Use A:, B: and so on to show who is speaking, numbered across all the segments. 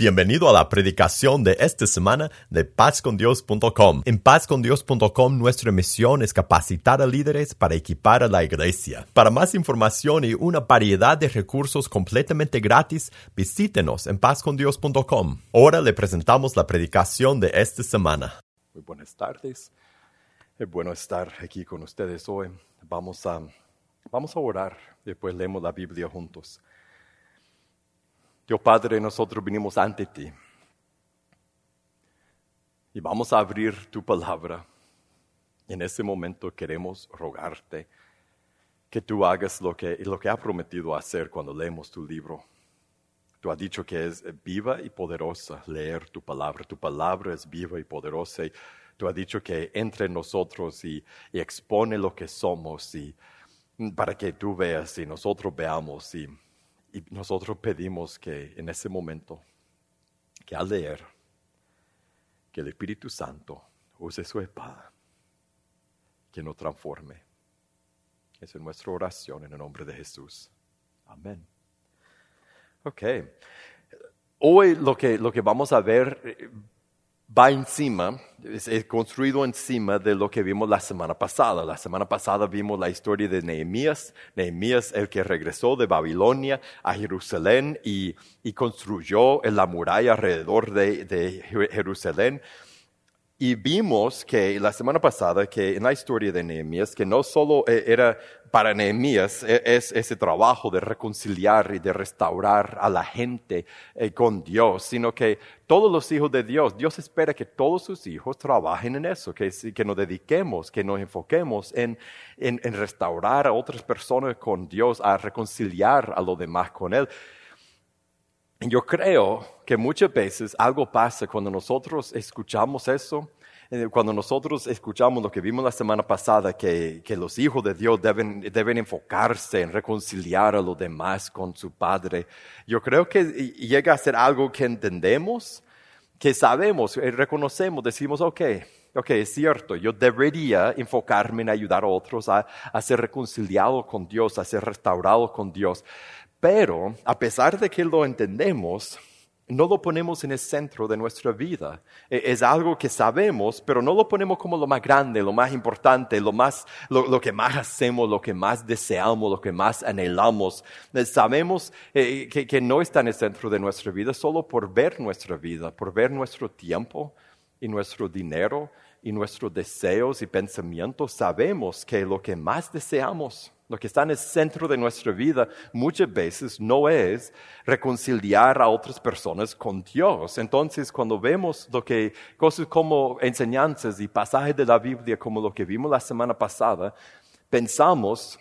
A: Bienvenido a la predicación de esta semana de pazcondios.com. En pazcondios.com nuestra misión es capacitar a líderes para equipar a la iglesia. Para más información y una variedad de recursos completamente gratis, visítenos en pazcondios.com. Ahora le presentamos la predicación de esta semana.
B: Muy buenas tardes. Es bueno estar aquí con ustedes hoy. Vamos a orar, después leemos la Biblia juntos. Dios Padre, nosotros vinimos ante ti y vamos a abrir tu palabra. En este momento queremos rogarte que tú hagas lo que has prometido hacer cuando leemos tu libro. Tú has dicho que es viva y poderosa leer tu palabra. Tu palabra es viva y poderosa. Y tú has dicho que entre nosotros y expone lo que somos y para que tú veas y nosotros veamos. Y nosotros pedimos que en ese momento, que al leer, que el Espíritu Santo use su espada, que nos transforme. Esa es nuestra oración en el nombre de Jesús. Amén. Ok. Hoy lo que vamos a ver va encima, es construido encima de lo que vimos la semana pasada. La semana pasada vimos la historia de Nehemías. Nehemías, el que regresó de Babilonia a Jerusalén y construyó la muralla alrededor de Jerusalén. Y vimos que la semana pasada, que en la historia de Nehemías, que no solo era para Nehemías es ese trabajo de reconciliar y de restaurar a la gente con Dios, sino que todos los hijos de Dios espera que todos sus hijos trabajen en eso, que nos dediquemos, que nos enfoquemos en restaurar a otras personas con Dios, a reconciliar a los demás con Él. Yo creo que muchas veces algo pasa cuando nosotros escuchamos eso, cuando nosotros escuchamos lo que vimos la semana pasada, que los hijos de Dios deben enfocarse en reconciliar a los demás con su Padre. Yo creo que llega a ser algo que entendemos, que sabemos, reconocemos, decimos, ok, es cierto, yo debería enfocarme en ayudar a otros a ser reconciliados con Dios, a ser restaurados con Dios. Pero, a pesar de que lo entendemos, no lo ponemos en el centro de nuestra vida. Es algo que sabemos, pero no lo ponemos como lo más grande, lo más importante, lo que más hacemos, lo que más deseamos, lo que más anhelamos. Sabemos que no está en el centro de nuestra vida solo por ver nuestra vida, por ver nuestro tiempo y nuestro dinero y nuestros deseos y pensamientos. Sabemos que lo que más deseamos, lo que está en el centro de nuestra vida, muchas veces no es reconciliar a otras personas con Dios. Entonces, cuando vemos cosas como enseñanzas y pasajes de la Biblia, como lo que vimos la semana pasada, pensamos,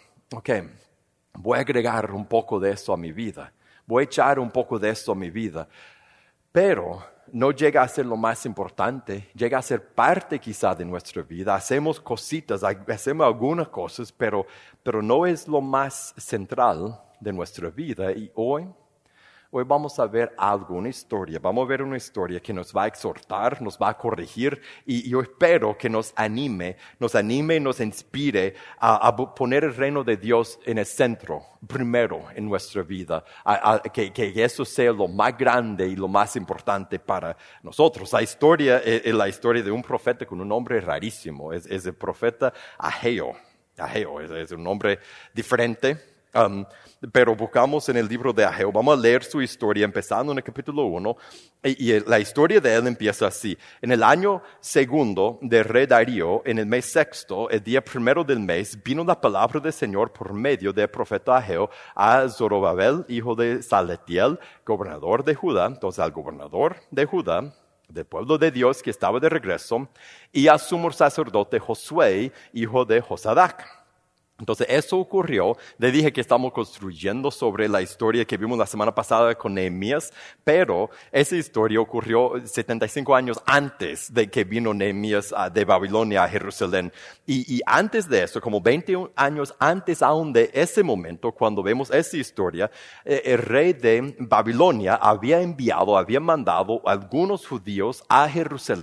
B: voy a agregar un poco de eso a mi vida, voy a echar un poco de eso a mi vida, pero no llega a ser lo más importante, llega a ser parte quizá de nuestra vida. Hacemos cositas, hacemos algunas cosas, pero no es lo más central de nuestra vida. Y hoy vamos a ver una historia que nos va a exhortar, nos va a corregir y yo espero que nos anime y nos inspire a poner el reino de Dios en el centro, primero en nuestra vida, que eso sea lo más grande y lo más importante para nosotros. La historia es la historia de un profeta con un nombre rarísimo, es el profeta Ageo. Ageo es un nombre diferente. Pero buscamos en el libro de Ageo, vamos a leer su historia empezando en el capítulo 1 y la historia de él empieza así. En el año segundo del rey Darío, en el mes sexto, el día primero del mes, vino la palabra del Señor por medio del profeta Ageo a Zorobabel, hijo de Salatiel, gobernador de Judá. Entonces al gobernador de Judá, del pueblo de Dios que estaba de regreso, y a sumo sacerdote Josué, hijo de Josadac. Entonces eso ocurrió. Le dije que estamos construyendo sobre la historia que vimos la semana pasada con Nehemías, pero esa historia ocurrió 75 años antes de que vino Nehemías de Babilonia a Jerusalén. Y antes de eso, como 21 años antes aún de ese momento, cuando vemos esa historia, el rey de Babilonia había mandado a algunos judíos a Jerusalén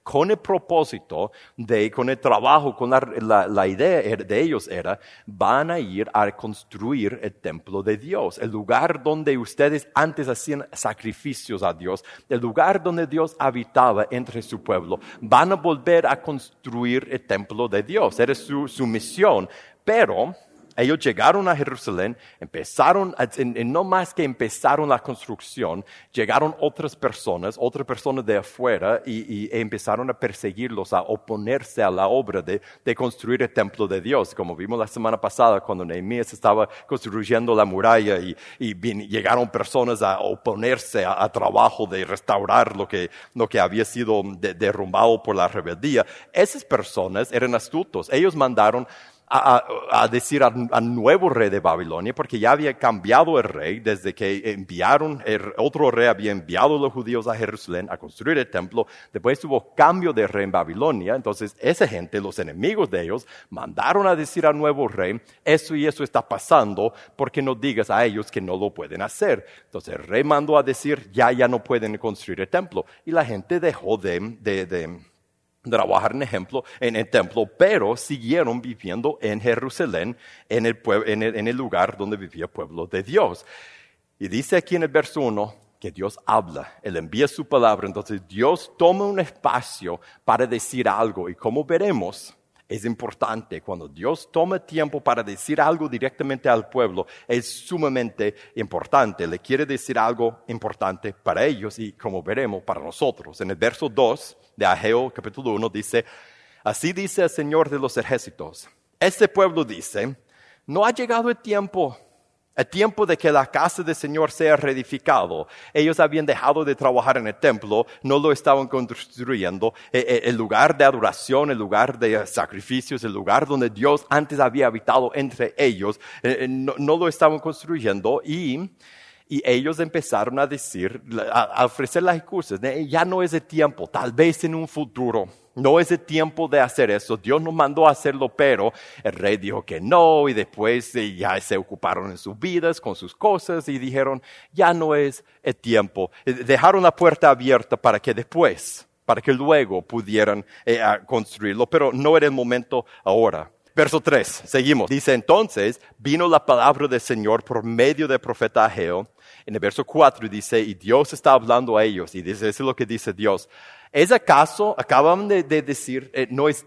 B: con el propósito con el trabajo, con la idea de ellos era, van a ir a construir el templo de Dios, el lugar donde ustedes antes hacían sacrificios a Dios, el lugar donde Dios habitaba entre su pueblo. Van a volver a construir el templo de Dios, era su misión, pero ellos llegaron a Jerusalén, no más que empezaron la construcción, llegaron otras personas de afuera y empezaron a perseguirlos, a oponerse a la obra de construir el templo de Dios. Como vimos la semana pasada cuando Nehemías estaba construyendo la muralla y llegaron personas a oponerse a trabajo de restaurar lo que había sido derrumbado por la rebeldía. Esas personas eran astutos. Ellos mandaron a decir al nuevo rey de Babilonia, porque ya había cambiado el rey desde que otro rey había enviado a los judíos a Jerusalén a construir el templo. Después hubo cambio de rey en Babilonia, entonces esa gente, los enemigos de ellos, mandaron a decir al nuevo rey, eso y eso está pasando, porque no digas a ellos que no lo pueden hacer. Entonces el rey mandó a decir, ya no pueden construir el templo, y la gente dejó de trabajar en el templo, pero siguieron viviendo en Jerusalén, en el lugar donde vivía el pueblo de Dios. Y dice aquí en el verso 1 que Dios habla, Él envía su palabra, entonces Dios toma un espacio para decir algo, y como veremos, es importante cuando Dios toma tiempo para decir algo directamente al pueblo, es sumamente importante, le quiere decir algo importante para ellos y como veremos para nosotros. En el verso 2 de Ageo capítulo 1 dice, así dice el Señor de los ejércitos, este pueblo dice, no ha llegado el tiempo de que la casa del Señor sea reedificado. Ellos habían dejado de trabajar en el templo, no lo estaban construyendo. El lugar de adoración, el lugar de sacrificios, el lugar donde Dios antes había habitado entre ellos, no lo estaban construyendo y ellos empezaron a decir, a ofrecer las excusas, ya no es el tiempo, tal vez en un futuro. No es el tiempo de hacer eso. Dios nos mandó a hacerlo, pero el rey dijo que no y después ya se ocuparon en sus vidas, con sus cosas y dijeron, ya no es el tiempo. Dejaron la puerta abierta para que luego pudieran construirlo, pero no era el momento ahora. Verso 3, seguimos. Dice, entonces vino la palabra del Señor por medio del profeta Ageo. En el verso 4 dice, y Dios está hablando a ellos. Y dice, eso es lo que dice Dios. ¿Es acaso, acaban de decir, no es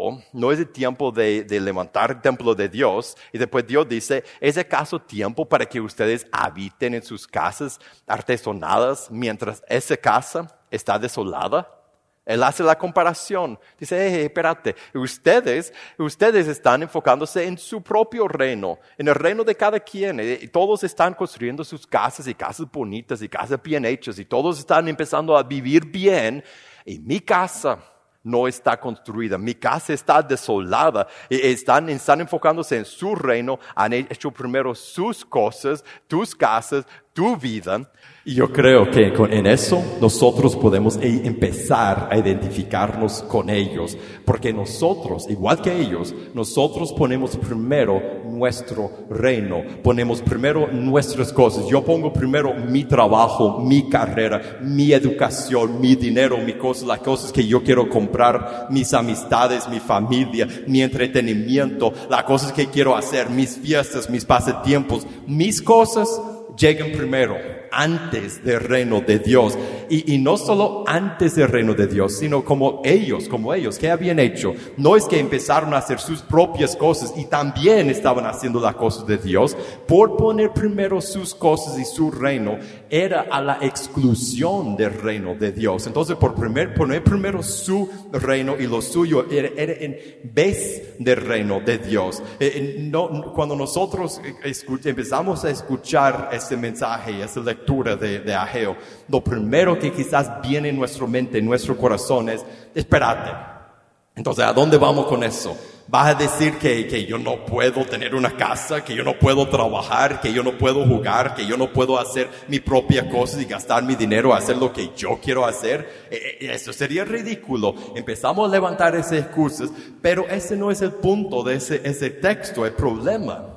B: el tiempo de levantar el templo de Dios? Y después Dios dice, ¿es acaso tiempo para que ustedes habiten en sus casas artesonadas mientras esa casa está desolada? Él hace la comparación. Dice, espérate, ustedes están enfocándose en su propio reino, en el reino de cada quien. Todos están construyendo sus casas y casas bonitas y casas bien hechas y todos están empezando a vivir bien. Y mi casa no está construida, mi casa está desolada. Están enfocándose en su reino, han hecho primero sus cosas, tus casas, tu vida.
A: Y yo creo que en eso nosotros podemos empezar a identificarnos con ellos, porque nosotros, igual que ellos, nosotros ponemos primero nuestro reino, ponemos primero nuestras cosas. Yo pongo primero mi trabajo, mi carrera, mi educación, mi dinero, las cosas que yo quiero comprar, mis amistades, mi familia, mi entretenimiento, las cosas que quiero hacer, mis fiestas, mis pasatiempos, mis cosas llegan primero, antes del reino de Dios. Y no solo antes del reino de Dios, sino como ellos, ¿qué habían hecho? No es que empezaron a hacer sus propias cosas y también estaban haciendo las cosas de Dios. Por poner primero sus cosas y su reino, era a la exclusión del reino de Dios. Entonces, poner primero su reino y lo suyo era en vez del reino de Dios. Cuando nosotros empezamos a escuchar este mensaje y esta lectura de Ageo, lo primero que quizás viene en nuestra mente, en nuestro corazón es, espérate. Entonces, ¿a dónde vamos con eso? ¿Vas a decir que yo no puedo tener una casa, que yo no puedo trabajar, que yo no puedo jugar, que yo no puedo hacer mi propia cosa y gastar mi dinero a hacer lo que yo quiero hacer? Eso sería ridículo. Empezamos a levantar esas excusas, pero ese no es el punto de ese texto, el problema.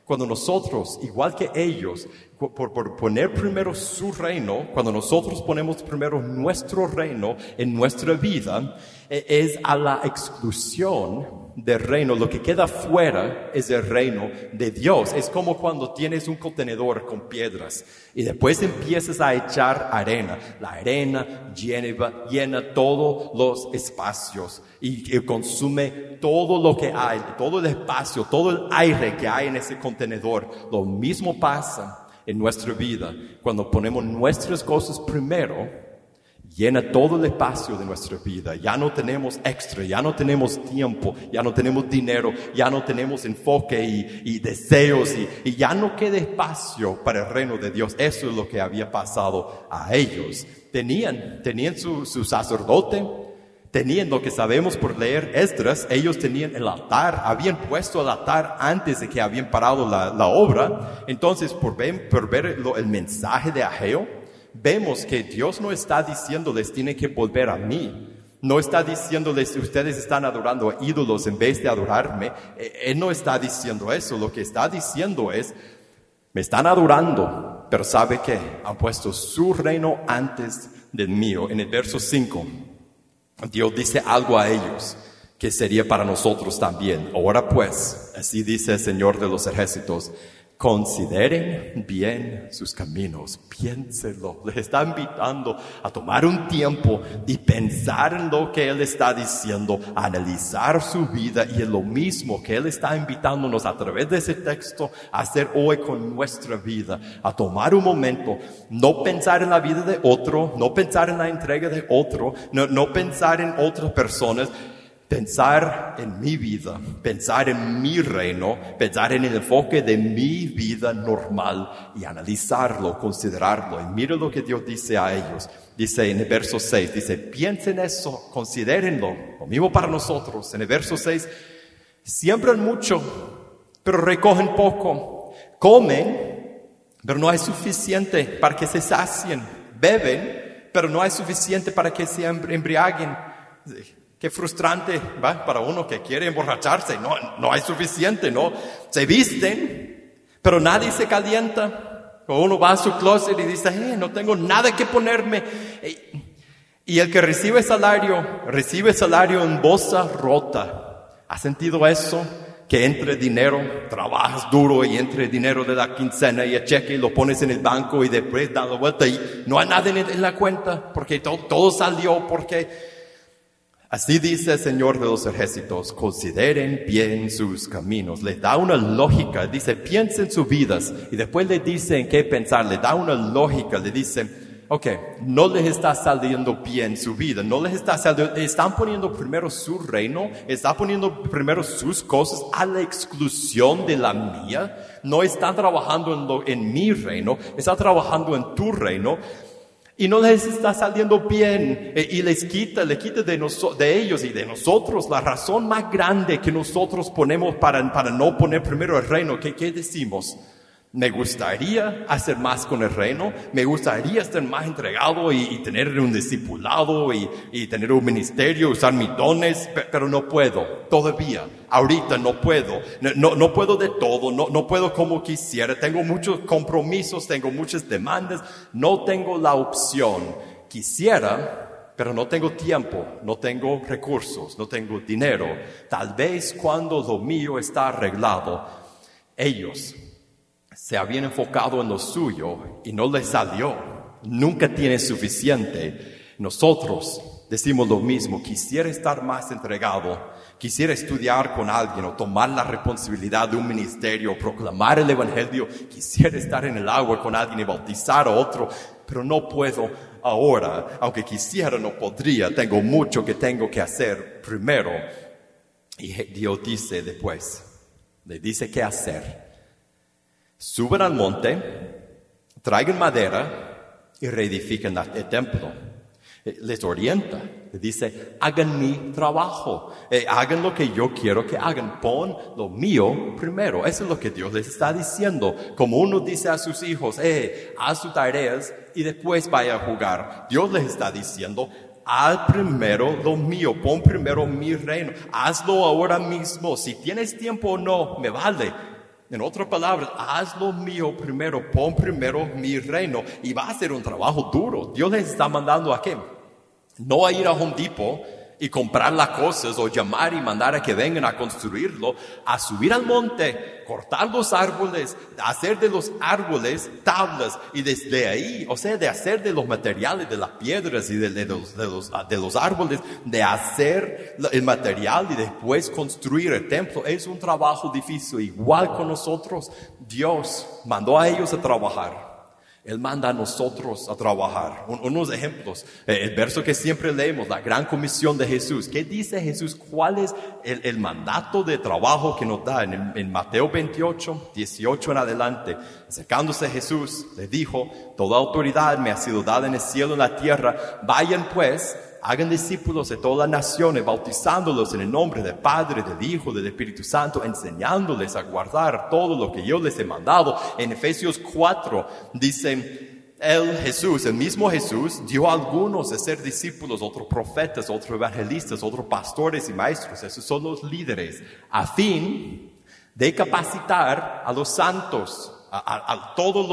B: Cuando nosotros, igual que ellos, por poner primero su reino, cuando nosotros ponemos primero nuestro reino en nuestra vida, es a la exclusión del reino. Lo que queda fuera es el reino de Dios. Es como cuando tienes un contenedor con piedras y después empiezas a echar arena. La arena llena todos los espacios y consume todo lo que hay, todo el espacio, todo el aire que hay en ese contenedor. Lo mismo pasa en nuestra vida. Cuando ponemos nuestras cosas primero, llena todo el espacio de nuestra vida. Ya no tenemos extra, ya no tenemos tiempo, ya no tenemos dinero, ya no tenemos enfoque y deseos y ya no queda espacio para el reino de Dios. Eso es lo que había pasado a ellos. Tenían su sacerdote, tenían lo que sabemos por leer Esdras, ellos tenían el altar, habían puesto el altar antes de que habían parado la obra. Entonces, por ver el mensaje de Ageo, vemos que Dios no está diciéndoles tienen que volver a mí. No está diciéndoles ustedes están adorando a ídolos en vez de adorarme. Él no está diciendo eso. Lo que está diciendo es, me están adorando, pero ¿sabe qué? Han puesto su reino antes del mío. En el verso 5, Dios dice algo a ellos que sería para nosotros también. Ahora pues, así dice el Señor de los ejércitos, consideren bien sus caminos, piénsenlo. Les está invitando a tomar un tiempo y pensar en lo que Él está diciendo, a analizar su vida, y es lo mismo que Él está invitándonos a través de ese texto a hacer hoy con nuestra vida, a tomar un momento, no pensar en la vida de otro, no pensar en la entrega de otro, no pensar en otras personas. Pensar en mi vida, pensar en mi reino, pensar en el enfoque de mi vida normal y analizarlo, considerarlo. Y mira lo que Dios dice a ellos. Dice en el verso 6, dice, piensen eso, considérenlo. Lo mismo para nosotros. En el verso 6, siembran mucho, pero recogen poco. Comen, pero no hay suficiente para que se sacien. Beben, pero no hay suficiente para que se embriaguen. Qué frustrante, ¿va? Para uno que quiere emborracharse, no hay suficiente, ¿no? Se visten, pero nadie se calienta. O uno va a su closet y dice, no tengo nada que ponerme. Y el que recibe salario en bolsa rota. ¿Ha sentido eso? Que entre dinero, trabajas duro y entre dinero de la quincena y el cheque y lo pones en el banco y después da la vuelta y no hay nada en la cuenta porque todo salió, porque... Así dice el Señor de los ejércitos, consideren bien sus caminos. Les da una lógica, dice, piensen sus vidas. Y después les dice en qué pensar, les da una lógica, le dice, ok, no les está saliendo bien su vida, no les está saliendo, están poniendo primero su reino, están poniendo primero sus cosas a la exclusión de la mía. No están trabajando en mi reino, están trabajando en tu reino. Y no les está saliendo bien y le quita de ellos y de nosotros la razón más grande que nosotros ponemos para no poner primero el reino. ¿Qué decimos? Me gustaría hacer más con el reino, me gustaría estar más entregado y tener un discipulado y tener un ministerio, usar mis dones, pero no puedo, todavía, ahorita no puedo, no puedo de todo, no puedo como quisiera, tengo muchos compromisos, tengo muchas demandas, no tengo la opción, quisiera, pero no tengo tiempo, no tengo recursos, no tengo dinero. Tal vez cuando lo mío está arreglado, ellos se habían enfocado en lo suyo y no les salió. Nunca tienen suficiente. Nosotros decimos lo mismo. Quisiera estar más entregado. Quisiera estudiar con alguien o tomar la responsabilidad de un ministerio, proclamar el evangelio. Quisiera estar en el agua con alguien y bautizar a otro, pero no puedo ahora. Aunque quisiera, no podría. Tengo mucho que tengo que hacer primero. Y Dios dice después, le dice qué hacer. Suban al monte, traigan madera y reedifiquen el templo. Les orienta, les dice, hagan mi trabajo, hagan lo que yo quiero que hagan, pon lo mío primero. Eso es lo que Dios les está diciendo. Como uno dice a sus hijos, haz tus tareas y después vaya a jugar. Dios les está diciendo, haz primero lo mío, pon primero mi reino, hazlo ahora mismo. Si tienes tiempo o no, me vale. En otras palabras, haz lo mío primero, pon primero mi reino y va a ser un trabajo duro. Dios les está mandando a qué? No a ir a Home Depot y comprar las cosas o llamar y mandar a que vengan a construirlo, a subir al monte, cortar los árboles, hacer de los árboles tablas y desde ahí, o sea, de hacer de los materiales, de las piedras y de los árboles, de hacer el material y después construir el templo. Es un trabajo difícil, igual con nosotros. Dios mandó a ellos a trabajar. Él manda a nosotros a trabajar. Unos ejemplos. El verso que siempre leemos, la gran comisión de Jesús. ¿Qué dice Jesús? ¿Cuál es el mandato de trabajo que nos da? En Mateo 28, 18 en adelante. Acercándose Jesús, le dijo: toda autoridad me ha sido dada en el cielo y en la tierra. Vayan pues, hagan discípulos de todas las naciones, bautizándolos en el nombre del Padre, del Hijo, del Espíritu Santo, enseñándoles a guardar todo lo que yo les he mandado. En Efesios 4 dice, el mismo Jesús, dio a algunos de ser discípulos, otros profetas, otros evangelistas, otros pastores y maestros. Esos son los líderes, a fin de capacitar a los santos, a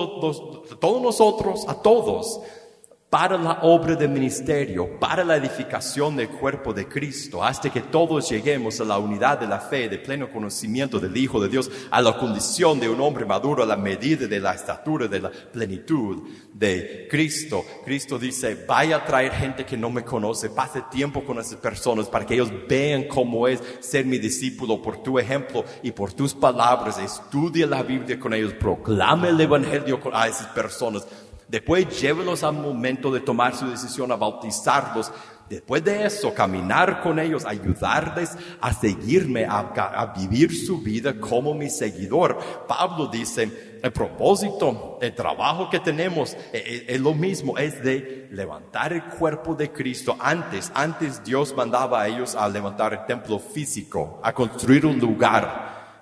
B: todos nosotros, a todos, para la obra del ministerio, para la edificación del cuerpo de Cristo, hasta que todos lleguemos a la unidad de la fe, de pleno conocimiento del Hijo de Dios, a la condición de un hombre maduro, a la medida de la estatura, de la plenitud de Cristo. Cristo dice: vaya a traer gente que no me conoce, pase tiempo con esas personas para que ellos vean cómo es ser mi discípulo por tu ejemplo y por tus palabras. Estudie la Biblia con ellos, proclame el Evangelio a esas personas. Después llévelos al momento de tomar su decisión a bautizarlos. Después de eso, caminar con ellos, ayudarles a seguirme, a vivir su vida como mi seguidor. Pablo dice, el propósito, el trabajo que tenemos es lo mismo, es de levantar el cuerpo de Cristo. Antes Dios mandaba a ellos a levantar el templo físico, a construir un lugar.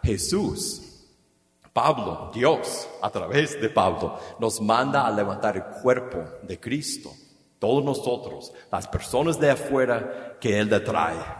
B: Pablo, Dios, a través de Pablo, nos manda a levantar el cuerpo de Cristo. Todos nosotros, las personas de afuera que Él le trae,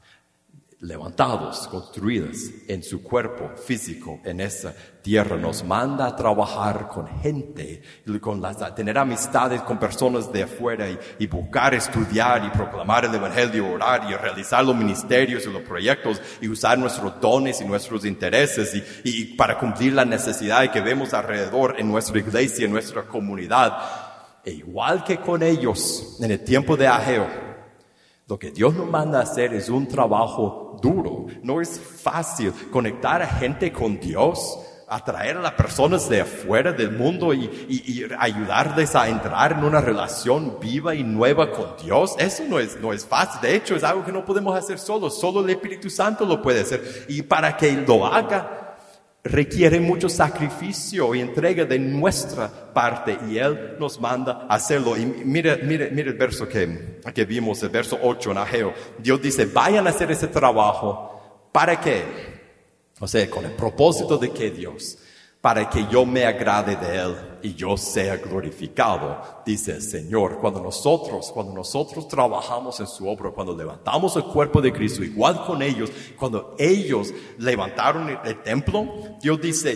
B: levantados, construidas en su cuerpo físico en esa tierra, nos manda a trabajar con gente, a tener amistades con personas de afuera y buscar estudiar y proclamar el Evangelio, orar y realizar los ministerios y los proyectos y usar nuestros dones y nuestros intereses y para cumplir la necesidad que vemos alrededor en nuestra iglesia, en nuestra comunidad. E igual que con ellos en el tiempo de Ageo, lo que Dios nos manda a hacer es un trabajo duro. No es fácil conectar a gente con Dios, atraer a las personas de afuera del mundo y ayudarles a entrar en una relación viva y nueva con Dios. Eso no es fácil. De hecho, es algo que no podemos hacer solos. Solo el Espíritu Santo lo puede hacer. Y para que lo haga, requiere mucho sacrificio y entrega de nuestra parte, y Él nos manda a hacerlo. Y mire el verso que vimos, el verso 8 en Ageo. Dios dice: vayan a hacer ese trabajo. ¿Para qué? O sea, con el propósito de que Dios, para que yo me agrade de Él y yo sea glorificado, dice el Señor. Cuando nosotros trabajamos en su obra, cuando levantamos el cuerpo de Cristo, igual con ellos, cuando ellos levantaron el templo, Dios dice: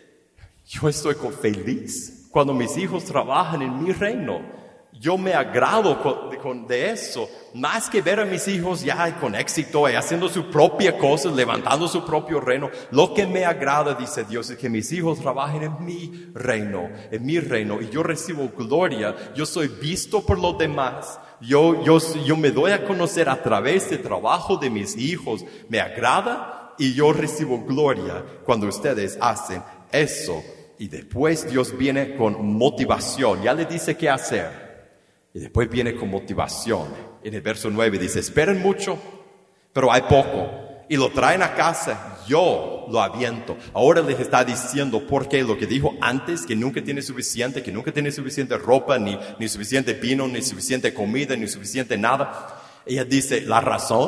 B: yo estoy feliz cuando mis hijos trabajan en mi reino. Yo me agrado de eso, más que ver a mis hijos ya con éxito y haciendo su propia cosa, levantando su propio reino. Lo que me agrada, dice Dios, es que mis hijos trabajen en mi reino, y yo recibo gloria. Yo soy visto por los demás. Yo me doy a conocer a través del trabajo de mis hijos. Me agrada y yo recibo gloria cuando ustedes hacen eso. Y después Dios viene con motivación. Ya le dice qué hacer. Y después viene con motivación. En el verso 9 dice: esperen mucho, pero hay poco. Y lo traen a casa, yo lo aviento. Ahora les está diciendo porque lo que dijo antes, que nunca tiene suficiente ropa, ni suficiente vino, ni suficiente comida, ni suficiente nada. Ella dice: la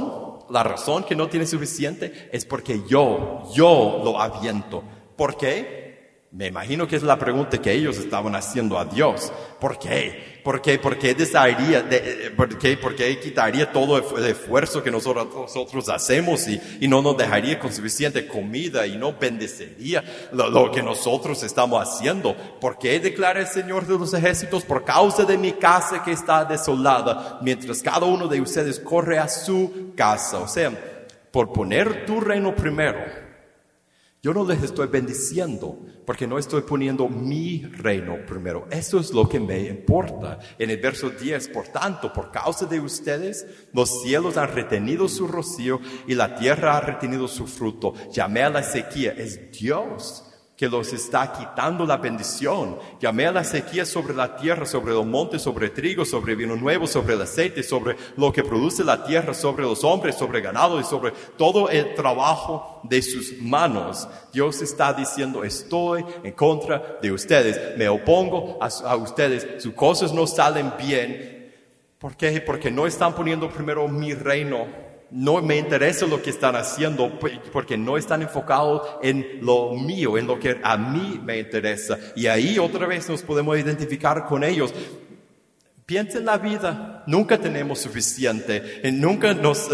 B: razón que no tiene suficiente es porque yo lo aviento. ¿Por qué? Me imagino que es la pregunta que ellos estaban haciendo a Dios. ¿Por qué? ¿Por qué desearía, por qué quitaría todo el esfuerzo que nosotros hacemos y no nos dejaría con suficiente comida y no bendecería lo que nosotros estamos haciendo? ¿Por qué declara el Señor de los ejércitos? Por causa de mi casa que está desolada, mientras cada uno de ustedes corre a su casa. O sea, por poner tu reino primero, yo no les estoy bendiciendo porque no estoy poniendo mi reino primero. Eso es lo que me importa. En el verso 10, por tanto, por causa de ustedes, los cielos han retenido su rocío y la tierra ha retenido su fruto. Llamé a la sequía. Es Dios que los está quitando la bendición. Llamé a la sequía sobre la tierra, sobre los montes, sobre trigo, sobre vino nuevo, sobre el aceite, sobre lo que produce la tierra, sobre los hombres, sobre ganado y sobre todo el trabajo de sus manos. Dios está diciendo, estoy en contra de ustedes, me opongo a ustedes, sus cosas no salen bien. ¿Por qué? Porque no están poniendo primero mi reino. No me interesa lo que están haciendo porque no están enfocados en lo mío, en lo que a mí me interesa. Y ahí otra vez nos podemos identificar con ellos. Piensa en la vida, nunca tenemos suficiente, nunca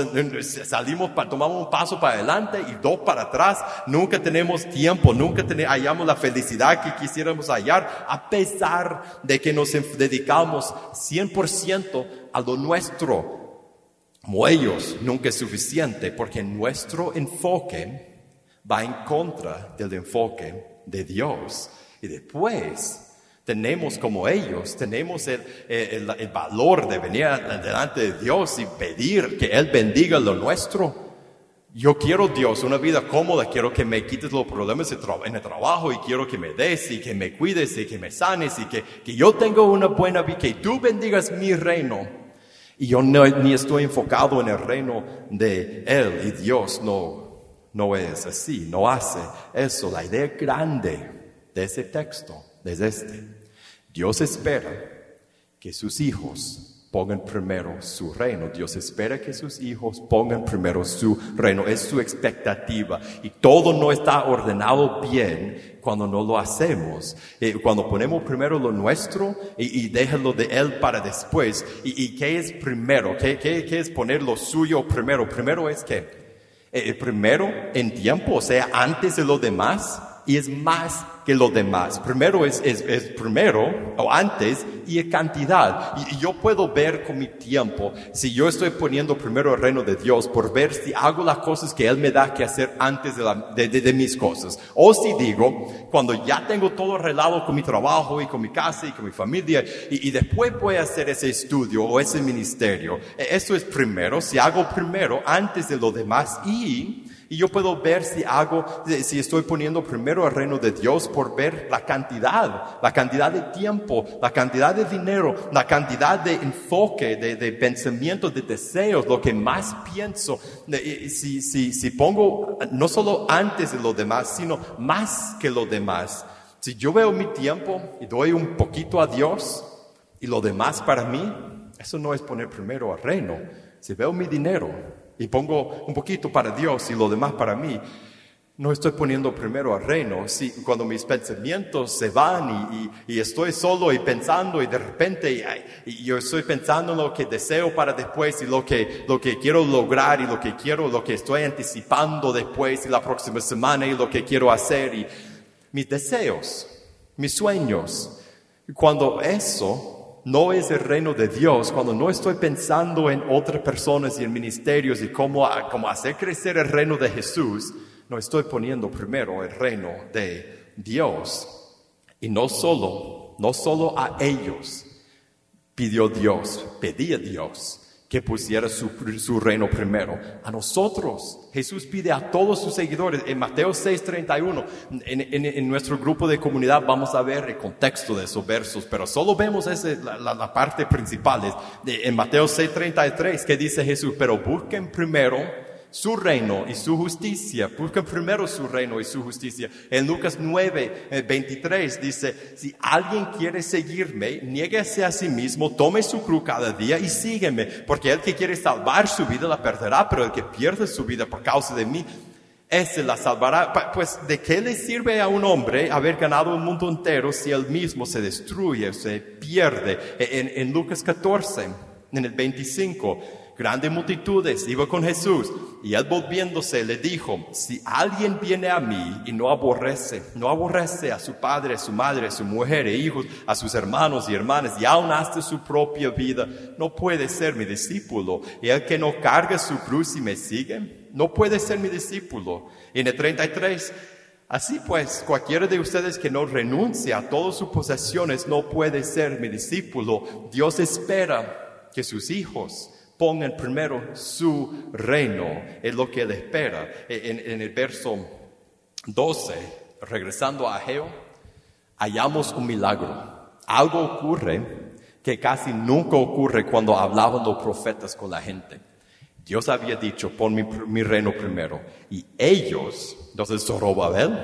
B: tomamos un paso para adelante y dos para atrás, nunca tenemos tiempo, nunca hallamos la felicidad que quisiéramos hallar, a pesar de que nos dedicamos 100% a lo nuestro. Como ellos, nunca es suficiente porque nuestro enfoque va en contra del enfoque de Dios. Y después tenemos como ellos, tenemos el valor de venir delante de Dios y pedir que Él bendiga lo nuestro. Yo quiero, Dios, una vida cómoda, quiero que me quites los problemas en el trabajo y quiero que me des y que me cuides y que me sanes y que yo tenga una buena vida, que tú bendigas mi reino. Y yo ni estoy enfocado en el reino de Él, y Dios no es así, no hace eso. La idea grande de ese texto es Dios espera que sus hijos pongan primero su reino. Dios espera que sus hijos pongan primero su reino. Es su expectativa. Y todo no está ordenado bien cuando no lo hacemos. Cuando ponemos primero lo nuestro y déjalo de Él para después. ¿Y qué es primero? ¿Qué es poner lo suyo primero? Primero es que primero en tiempo, o sea, antes de lo demás. Y es más que lo demás. Primero es primero o antes y en cantidad. Y yo puedo ver con mi tiempo si yo estoy poniendo primero el reino de Dios por ver si hago las cosas que Él me da que hacer antes de mis cosas. O si digo, cuando ya tengo todo arreglado con mi trabajo y con mi casa y con mi familia y después voy a hacer ese estudio o ese ministerio. Eso es primero, si hago primero antes de lo demás y yo puedo ver si estoy poniendo primero el reino de Dios por ver la cantidad de tiempo, la cantidad de dinero, la cantidad de enfoque, de pensamiento, de deseos, lo que más pienso. Si pongo no solo antes de lo demás, sino más que lo demás. Si yo veo mi tiempo y doy un poquito a Dios y lo demás para mí, eso no es poner primero el reino. Si veo mi dinero y pongo un poquito para Dios y lo demás para mí, no estoy poniendo primero al reino. Cuando mis pensamientos se van y estoy solo y pensando y de repente y yo estoy pensando en lo que deseo para después y lo que quiero lograr y lo que estoy anticipando después y la próxima semana y lo que quiero hacer y mis deseos, mis sueños. Cuando eso no es el reino de Dios, cuando no estoy pensando en otras personas y en ministerios y cómo hacer crecer el reino de Jesús, no estoy poniendo primero el reino de Dios. Y no solo a ellos pedía Dios que pusiera su reino primero. A nosotros, Jesús pide a todos sus seguidores. En Mateo 6:31, en nuestro grupo de comunidad vamos a ver el contexto de esos versos, pero solo vemos la parte principal. En Mateo 6:33, que dice Jesús, pero busquen primero su reino y su justicia. Busquen primero su reino y su justicia. En Lucas 9:23 dice, si alguien quiere seguirme, niéguese a sí mismo, tome su cruz cada día y sígueme. Porque el que quiere salvar su vida la perderá, pero el que pierde su vida por causa de mí,
A: Ese la salvará. Pues, ¿de qué le sirve a un hombre haber ganado el mundo entero si él mismo se destruye, se pierde? En Lucas 14, en el 25, grandes multitudes iba con Jesús y él volviéndose le dijo, si alguien viene a mí y no aborrece a su padre, a su madre, a su mujer e hijos, a sus hermanos y hermanas y aún hasta su propia vida, no puede ser mi discípulo. Y el que no carga su cruz y me sigue, no puede ser mi discípulo. Y en el 33, así pues, cualquiera de ustedes que no renuncie a todas sus posesiones no puede ser mi discípulo. Dios espera que sus hijos pongan primero su reino, es lo que Él espera. En el verso 12, regresando a Ageo, hallamos un milagro. Algo ocurre que casi nunca ocurre cuando hablaban los profetas con la gente. Dios había dicho, pon mi reino primero. Y ellos, entonces Zorobabel,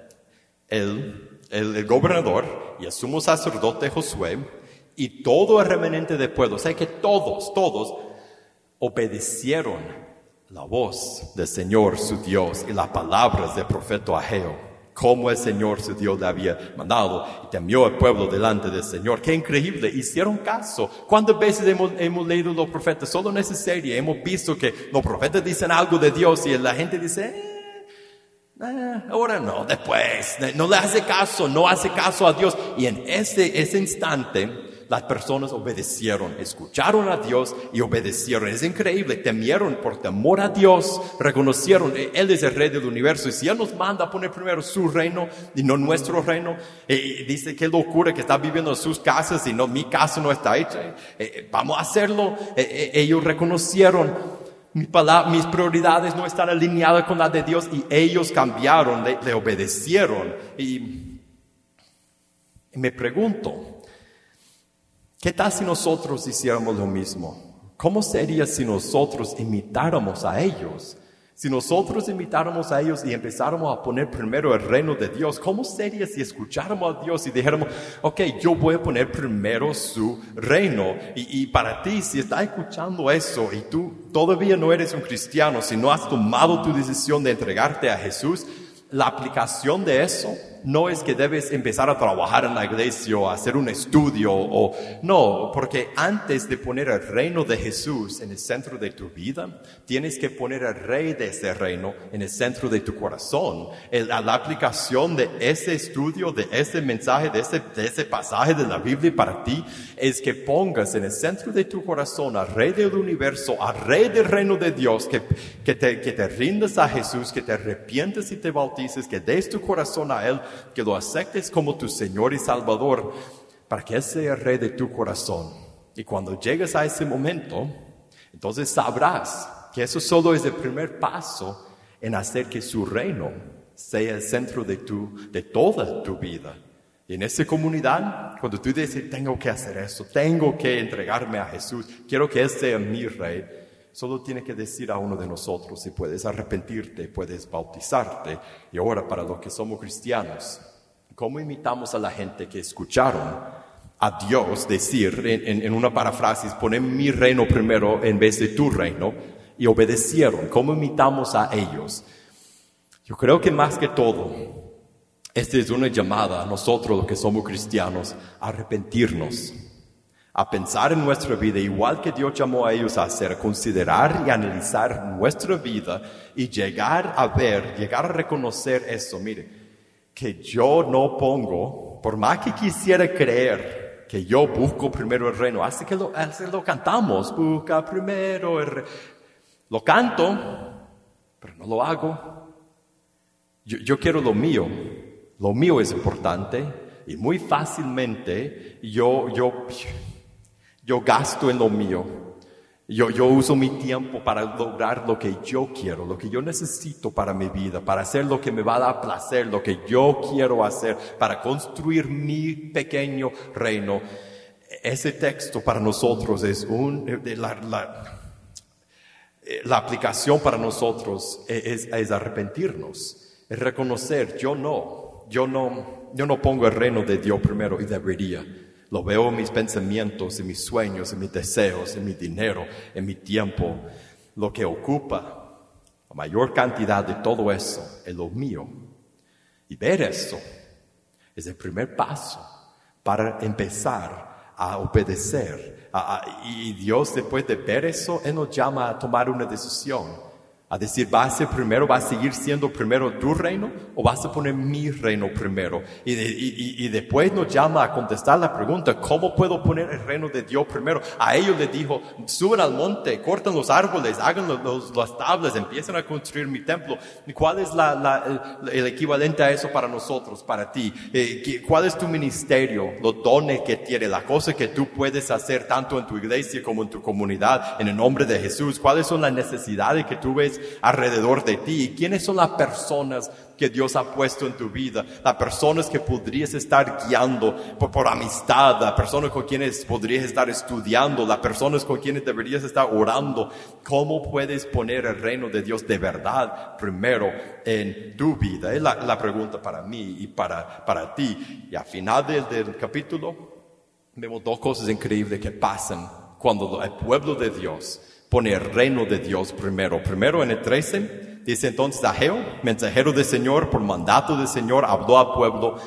A: el gobernador y el sumo sacerdote Josué, y todo el remanente del pueblo, o sea que todos obedecieron la voz del Señor su Dios y las palabras del profeta Ageo, como el Señor su Dios le había mandado, y temió el pueblo delante del Señor. ¡Qué increíble! Hicieron caso. ¿Cuántas veces hemos leído los profetas? Solo en esa serie hemos visto que los profetas dicen algo de Dios y la gente dice, ahora no, después. No le hace caso, no hace caso a Dios. Y en ese instante, las personas obedecieron, escucharon a Dios y obedecieron. Es increíble, temieron por temor a Dios, reconocieron, Él es el Rey del universo. Y si Él nos manda a poner primero su reino y no nuestro reino, dice qué locura que está viviendo en sus casas y no, mi casa no está hecha, vamos a hacerlo. Ellos reconocieron, mis prioridades no están alineadas con las de Dios, y ellos cambiaron, le obedecieron. Y me pregunto, ¿qué tal si nosotros hiciéramos lo mismo? ¿Cómo sería si nosotros imitáramos a ellos? Si nosotros imitáramos a ellos y empezáramos a poner primero el reino de Dios, ¿cómo sería si escucháramos a Dios y dijéramos, ok, yo voy a poner primero su reino? Y para ti, si estás escuchando eso y tú todavía no eres un cristiano, si no has tomado tu decisión de entregarte a Jesús, la aplicación de eso no es que debes empezar a trabajar en la iglesia o hacer un estudio no, porque antes de poner el reino de Jesús en el centro de tu vida, tienes que poner al rey de ese reino en el centro de tu corazón. La aplicación de ese estudio, de ese mensaje, de ese pasaje de la Biblia para ti, es que pongas en el centro de tu corazón al rey del universo, al rey del reino de Dios, que te rindas a Jesús, que te arrepientes y te bautices, que des tu corazón a Él, que lo aceptes como tu Señor y Salvador, para que Él sea el rey de tu corazón. Y cuando llegues a ese momento, entonces sabrás que eso solo es el primer paso en hacer que su reino sea el centro de toda tu vida. Y en esa comunidad, cuando tú dices, tengo que hacer eso, tengo que entregarme a Jesús, quiero que Él sea mi rey, solo tiene que decir a uno de nosotros si puedes arrepentirte, puedes bautizarte. Y ahora, para los que somos cristianos, ¿cómo imitamos a la gente que escucharon a Dios decir en una paráfrasis, poner mi reino primero en vez de tu reino, y obedecieron? ¿Cómo imitamos a ellos? Yo creo que más que todo, esta es una llamada a nosotros los que somos cristianos a arrepentirnos, a pensar en nuestra vida igual que Dios llamó a ellos a hacer, a considerar y analizar nuestra vida y llegar a reconocer eso. Mire, que yo no pongo, por más que quisiera creer que yo busco primero el reino, así que lo cantamos, busca primero el reino. Lo canto, pero no lo hago. Yo quiero lo mío es importante, y muy fácilmente yo gasto en lo mío. Yo uso mi tiempo para lograr lo que yo quiero, lo que yo necesito para mi vida, para hacer lo que me va a dar placer, lo que yo quiero hacer, para construir mi pequeño reino. Ese texto para nosotros es la aplicación para nosotros es arrepentirnos, es reconocer, yo no pongo el reino de Dios primero, y debería. Lo veo en mis pensamientos, en mis sueños, en mis deseos, en mi dinero, en mi tiempo. Lo que ocupa
B: mayor cantidad de todo eso es lo mío. Y ver eso es el primer paso para empezar a obedecer. Y Dios, después de ver eso, Él nos llama a tomar una decisión. A decir, ¿va a seguir siendo primero tu reino o vas a poner mi reino primero? Y después nos llama a contestar la pregunta, ¿cómo puedo poner el reino de Dios primero? A ellos les dijo, suban al monte, corten los árboles, hagan las tablas, empiecen a construir mi templo. ¿Cuál es el equivalente a eso para nosotros, para ti? ¿Cuál es tu ministerio, los dones que tienes, las cosas que tú puedes hacer tanto en tu iglesia como en tu comunidad, en el nombre de Jesús? ¿Cuáles son las necesidades que tú ves alrededor de ti? ¿Y quiénes son las personas que Dios ha puesto en tu vida? Las personas que podrías estar guiando por amistad, las personas con quienes podrías estar estudiando, las personas con quienes deberías estar orando. ¿Cómo puedes poner el reino de Dios de verdad primero en tu vida? Es la pregunta para mí y para ti. Y al final del capítulo vemos dos cosas increíbles que pasan cuando el pueblo de Dios pone el reino de Dios primero. Primero en el 13, dice entonces Ageo, mensajero del Señor, por mandato del Señor, habló al pueblo.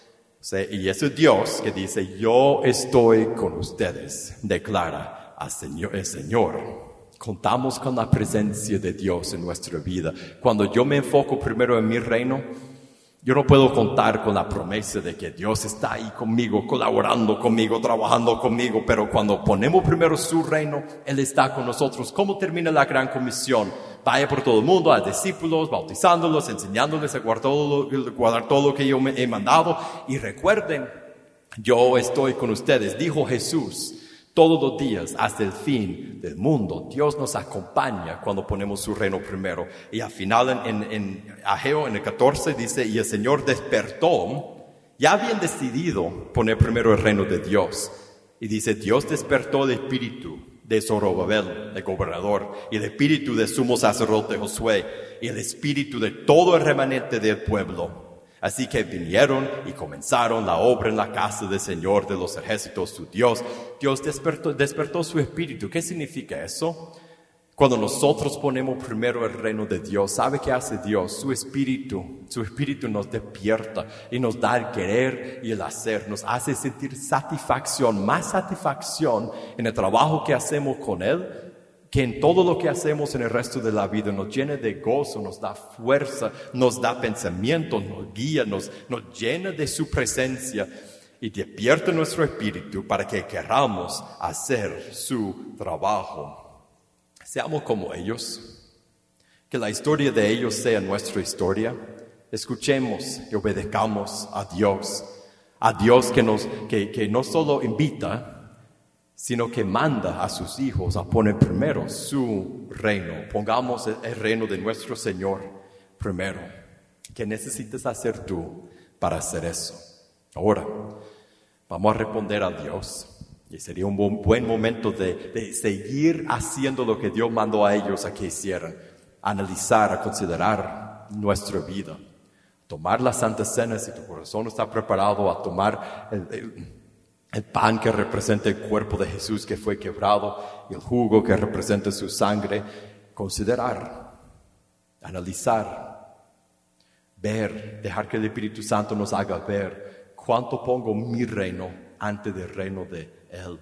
B: Y ese Dios que dice, yo estoy con ustedes, declara el Señor. Contamos con la presencia de Dios en nuestra vida. Cuando yo me enfoco primero en mi reino, yo no puedo contar con la promesa de que Dios está ahí conmigo, colaborando conmigo, trabajando conmigo, pero cuando ponemos primero su reino, Él está con nosotros. ¿Cómo termina la gran comisión? Vaya por todo el mundo, a discípulos, bautizándolos, enseñándoles a guardar todo lo que yo me he mandado. Y recuerden, yo estoy con ustedes, dijo Jesús, todos los días hasta el fin del mundo. Dios nos acompaña cuando ponemos su reino primero. Y al final en Ageo, en el 14, dice, y el Señor despertó. Ya habían decidido poner primero el reino de Dios. Y dice, Dios despertó el espíritu de Zorobabel, el gobernador, y el espíritu del sumo sacerdote Josué, y el espíritu de todo el remanente del pueblo. Así que vinieron y comenzaron la obra en la casa del Señor de los ejércitos, su Dios. Dios despertó su espíritu. ¿Qué significa eso? Cuando nosotros ponemos primero el reino de Dios, ¿sabe qué hace Dios? Su espíritu nos despierta y nos da el querer y el hacer. Nos hace sentir satisfacción, más satisfacción en el trabajo que hacemos con Él, que en todo lo que hacemos en el resto de la vida. Nos llena de gozo, nos da fuerza, nos da pensamiento, nos guía, nos llena de su presencia y despierta nuestro espíritu para que queramos hacer su trabajo. Seamos como ellos, que la historia de ellos sea nuestra historia. Escuchemos y obedezcamos a Dios que no solo invita, sino que manda a sus hijos a poner primero su reino. Pongamos el reino de nuestro Señor primero. ¿Qué necesitas hacer tú para hacer eso? Ahora, vamos a responder a Dios. Y sería un buen momento de seguir haciendo lo que Dios mandó a ellos a que hicieran. Analizar, a considerar nuestra vida. Tomar la Santa Cena si tu corazón está preparado, a tomar el pan que representa el cuerpo de Jesús que fue quebrado, y el jugo que representa su sangre. Considerar, analizar, ver, dejar que el Espíritu Santo nos haga ver cuánto pongo mi reino antes del reino de Él.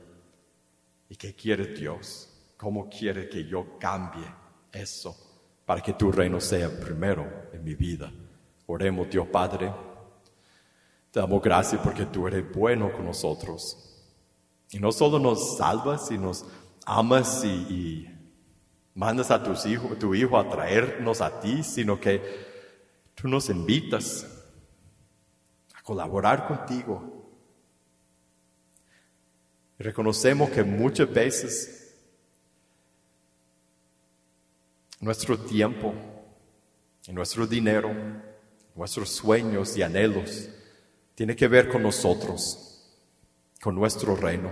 B: ¿Y qué quiere Dios? ¿Cómo quiere que yo cambie eso para que tu reino sea primero en mi vida? Oremos. Dios Padre, te damos gracias porque tú eres bueno con nosotros. Y no solo nos salvas y nos amas y mandas a tu hijo a traernos a ti, sino que tú nos invitas a colaborar contigo. Y reconocemos que muchas veces nuestro tiempo, nuestro dinero, nuestros sueños y anhelos tiene que ver con nosotros, con nuestro reino.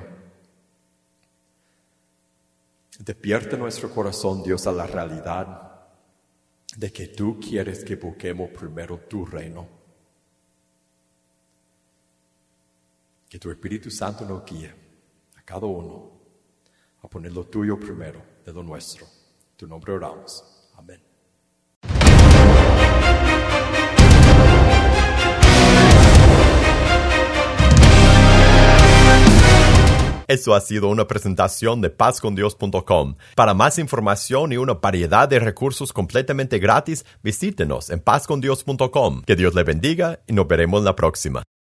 B: Despierta nuestro corazón, Dios, a la realidad de que tú quieres que busquemos primero tu reino. Que tu Espíritu Santo nos guíe a cada uno a poner lo tuyo primero de lo nuestro. En tu nombre oramos. Amén.
A: Eso ha sido una presentación de pazcondios.com. Para más información y una variedad de recursos completamente gratis, visítenos en pazcondios.com. Que Dios le bendiga y nos veremos la próxima.